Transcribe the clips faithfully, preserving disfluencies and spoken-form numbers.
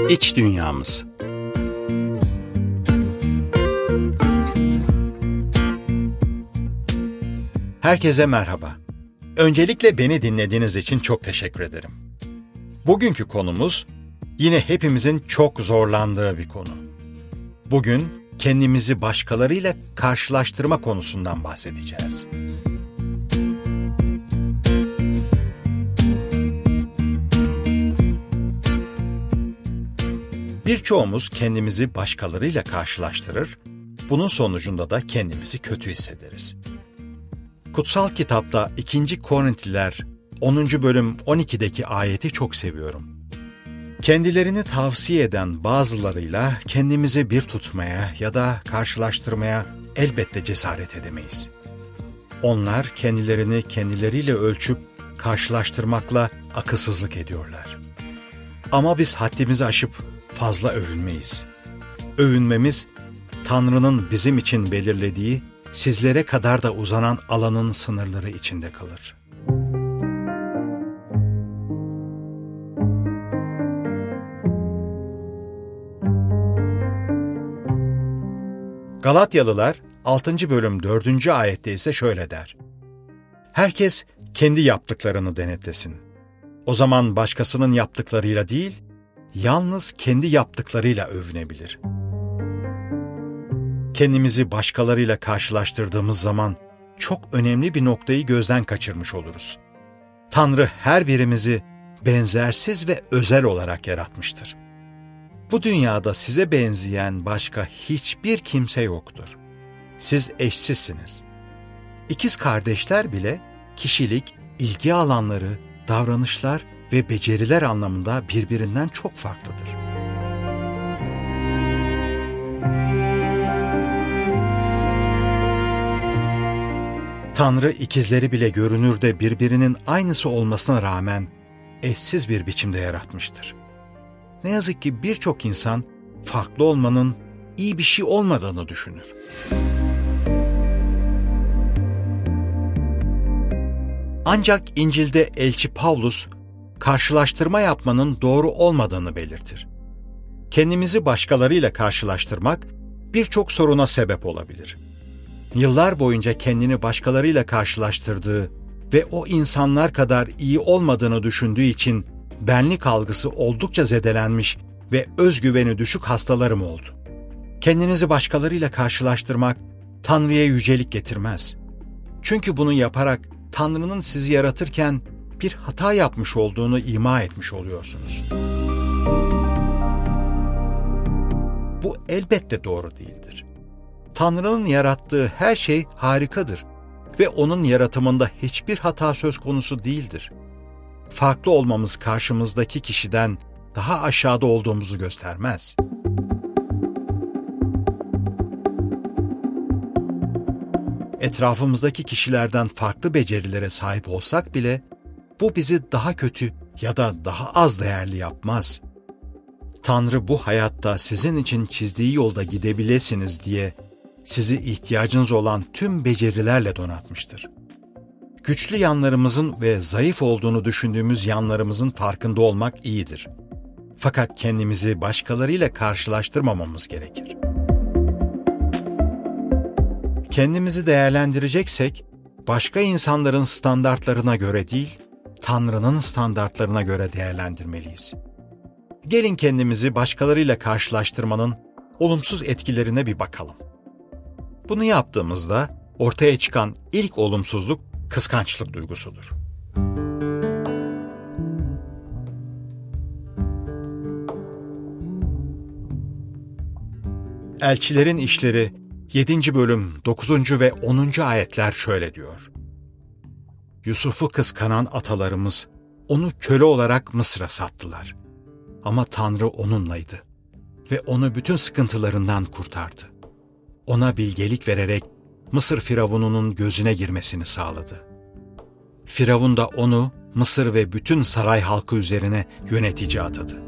İç dünyamız. Herkese merhaba. Öncelikle beni dinlediğiniz için çok teşekkür ederim. Bugünkü konumuz yine hepimizin çok zorlandığı bir konu. Bugün kendimizi başkalarıyla karşılaştırma konusundan bahsedeceğiz. Birçoğumuz kendimizi başkalarıyla karşılaştırır, bunun sonucunda da kendimizi kötü hissederiz. Kutsal kitapta ikinci Korintliler onuncu bölüm on ikideki ayeti çok seviyorum. Kendilerini tavsiye eden bazılarıyla kendimizi bir tutmaya ya da karşılaştırmaya elbette cesaret edemeyiz. Onlar kendilerini kendileriyle ölçüp karşılaştırmakla akılsızlık ediyorlar. Ama biz haddimizi aşıp fazla övünmeyiz. Övünmemiz, Tanrı'nın bizim için belirlediği, sizlere kadar da uzanan alanın sınırları içinde kalır. Galatyalılar altıncı bölüm dördüncü ayette ise şöyle der: Herkes kendi yaptıklarını denetlesin. O zaman başkasının yaptıklarıyla değil, yalnız kendi yaptıklarıyla övünebilir. Kendimizi başkalarıyla karşılaştırdığımız zaman çok önemli bir noktayı gözden kaçırmış oluruz. Tanrı her birimizi benzersiz ve özel olarak yaratmıştır. Bu dünyada size benzeyen başka hiçbir kimse yoktur. Siz eşsizsiniz. İkiz kardeşler bile kişilik, ilgi alanları, davranışlar ve beceriler anlamında birbirinden çok farklıdır. Tanrı ikizleri bile görünürde birbirinin aynısı olmasına rağmen eşsiz bir biçimde yaratmıştır. Ne yazık ki birçok insan farklı olmanın iyi bir şey olmadığını düşünür. Ancak İncil'de elçi Pavlus, karşılaştırma yapmanın doğru olmadığını belirtir. Kendimizi başkalarıyla karşılaştırmak birçok soruna sebep olabilir. Yıllar boyunca kendini başkalarıyla karşılaştırdığı ve o insanlar kadar iyi olmadığını düşündüğü için benlik algısı oldukça zedelenmiş ve özgüveni düşük hastalarım oldu. Kendinizi başkalarıyla karşılaştırmak Tanrı'ya yücelik getirmez. Çünkü bunu yaparak Tanrı'nın sizi yaratırken bir hata yapmış olduğunu ima etmiş oluyorsunuz. Bu elbette doğru değildir. Tanrı'nın yarattığı her şey harikadır ve onun yaratımında hiçbir hata söz konusu değildir. Farklı olmamız karşımızdaki kişiden daha aşağıda olduğumuzu göstermez. Etrafımızdaki kişilerden farklı becerilere sahip olsak bile bu bizi daha kötü ya da daha az değerli yapmaz. Tanrı bu hayatta sizin için çizdiği yolda gidebilirsiniz diye sizi ihtiyacınız olan tüm becerilerle donatmıştır. Güçlü yanlarımızın ve zayıf olduğunu düşündüğümüz yanlarımızın farkında olmak iyidir. Fakat kendimizi başkalarıyla karşılaştırmamamız gerekir. Kendimizi değerlendireceksek, başka insanların standartlarına göre değil, Tanrı'nın standartlarına göre değerlendirmeliyiz. Gelin kendimizi başkalarıyla karşılaştırmanın olumsuz etkilerine bir bakalım. Bunu yaptığımızda ortaya çıkan ilk olumsuzluk kıskançlık duygusudur. Elçilerin İşleri yedinci bölüm dokuzuncu ve onuncu ayetler şöyle diyor: Yusuf'u kıskanan atalarımız onu köle olarak Mısır'a sattılar. Ama Tanrı onunlaydı ve onu bütün sıkıntılarından kurtardı. Ona bilgelik vererek Mısır Firavununun gözüne girmesini sağladı. Firavun da onu Mısır ve bütün saray halkı üzerine yönetici atadı.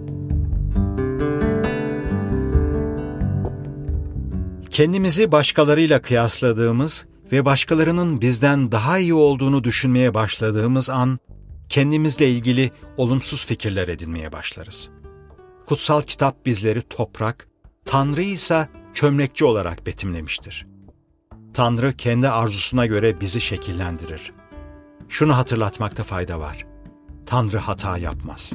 Kendimizi başkalarıyla kıyasladığımız ve başkalarının bizden daha iyi olduğunu düşünmeye başladığımız an, kendimizle ilgili olumsuz fikirler edinmeye başlarız. Kutsal kitap bizleri toprak, Tanrı ise çömlekçi olarak betimlemiştir. Tanrı kendi arzusuna göre bizi şekillendirir. Şunu hatırlatmakta fayda var. Tanrı hata yapmaz.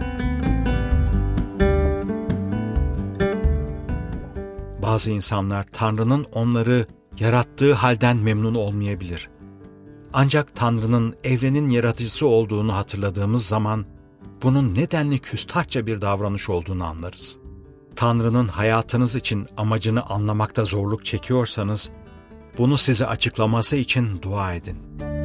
Bazı insanlar Tanrı'nın onları yarattığı halden memnun olmayabilir. Ancak Tanrı'nın evrenin yaratıcısı olduğunu hatırladığımız zaman bunun nedenli küstahça bir davranış olduğunu anlarız. Tanrı'nın hayatınız için amacını anlamakta zorluk çekiyorsanız, bunu size açıklaması için dua edin.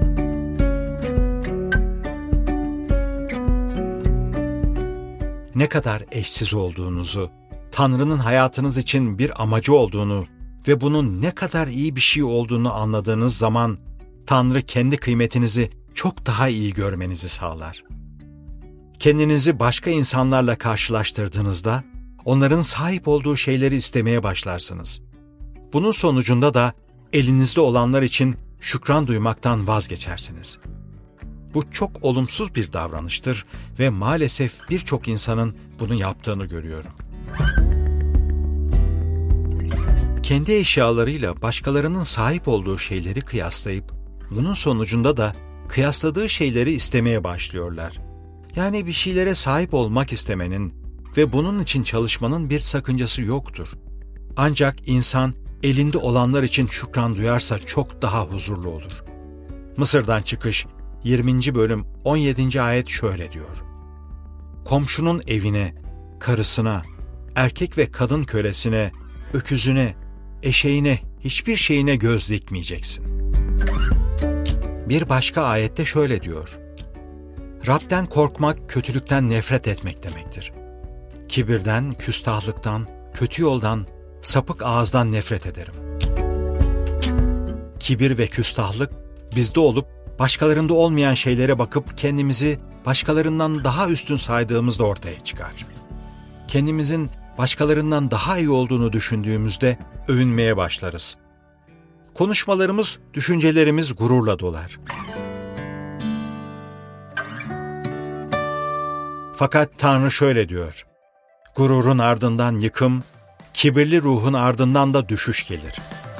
Ne kadar eşsiz olduğunuzu, Tanrı'nın hayatınız için bir amacı olduğunu ve bunun ne kadar iyi bir şey olduğunu anladığınız zaman, Tanrı kendi kıymetinizi çok daha iyi görmenizi sağlar. Kendinizi başka insanlarla karşılaştırdığınızda, onların sahip olduğu şeyleri istemeye başlarsınız. Bunun sonucunda da elinizde olanlar için şükran duymaktan vazgeçersiniz. Bu çok olumsuz bir davranıştır ve maalesef birçok insanın bunu yaptığını görüyorum. Kendi eşyalarıyla başkalarının sahip olduğu şeyleri kıyaslayıp, bunun sonucunda da kıyasladığı şeyleri istemeye başlıyorlar. Yani bir şeylere sahip olmak istemenin ve bunun için çalışmanın bir sakıncası yoktur. Ancak insan elinde olanlar için şükran duyarsa çok daha huzurlu olur. Mısır'dan Çıkış yirminci bölüm on yedinci ayet şöyle diyor. Komşunun evine, karısına, erkek ve kadın kölesine, öküzüne, eşeğine, hiçbir şeyine göz dikmeyeceksin. Bir başka ayette şöyle diyor. Rab'den korkmak, kötülükten nefret etmek demektir. Kibirden, küstahlıktan, kötü yoldan, sapık ağızdan nefret ederim. Kibir ve küstahlık bizde olup başkalarında olmayan şeylere bakıp kendimizi başkalarından daha üstün saydığımızda ortaya çıkar. Kendimizin başkalarından daha iyi olduğunu düşündüğümüzde övünmeye başlarız. Konuşmalarımız, düşüncelerimiz gururla dolar. Fakat Tanrı şöyle diyor. Gururun ardından yıkım, kibirli ruhun ardından da düşüş gelir.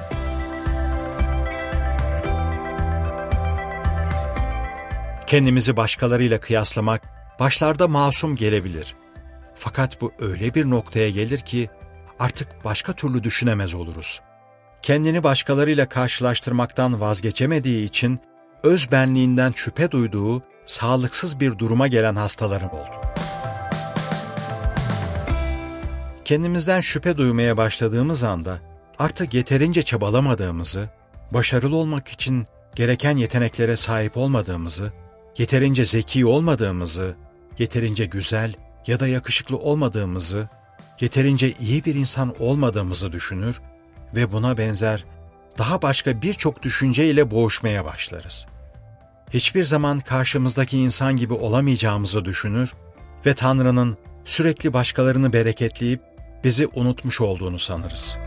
Kendimizi başkalarıyla kıyaslamak başlarda masum gelebilir. Fakat bu öyle bir noktaya gelir ki artık başka türlü düşünemez oluruz. Kendini başkalarıyla karşılaştırmaktan vazgeçemediği için öz benliğinden şüphe duyduğu sağlıksız bir duruma gelen hastalarım oldu. Kendimizden şüphe duymaya başladığımız anda artık yeterince çabalamadığımızı, başarılı olmak için gereken yeteneklere sahip olmadığımızı, yeterince zeki olmadığımızı, yeterince güzel ya da yakışıklı olmadığımızı, yeterince iyi bir insan olmadığımızı düşünür ve buna benzer daha başka birçok düşünceyle boğuşmaya başlarız. Hiçbir zaman karşımızdaki insan gibi olamayacağımızı düşünür ve Tanrı'nın sürekli başkalarını bereketleyip bizi unutmuş olduğunu sanırız.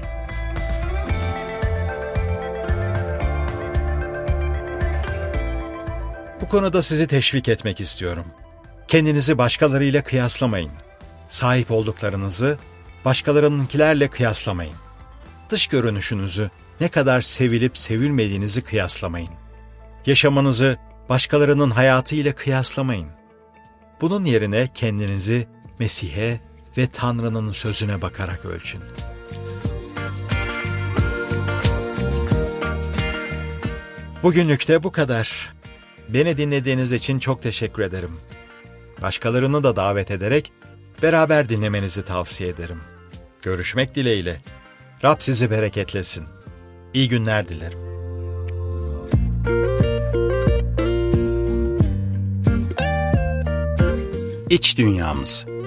Bu konuda sizi teşvik etmek istiyorum. Kendinizi başkalarıyla kıyaslamayın. Sahip olduklarınızı başkalarınınkilerle kıyaslamayın. Dış görünüşünüzü, ne kadar sevilip sevilmediğinizi kıyaslamayın. Yaşamanızı başkalarının hayatı ile kıyaslamayın. Bunun yerine kendinizi Mesih'e ve Tanrı'nın sözüne bakarak ölçün. Bugünlük de bu kadar. Beni dinlediğiniz için çok teşekkür ederim. Başkalarını da davet ederek beraber dinlemenizi tavsiye ederim. Görüşmek dileğiyle. Rab sizi bereketlesin. İyi günler dilerim. İç dünyamız.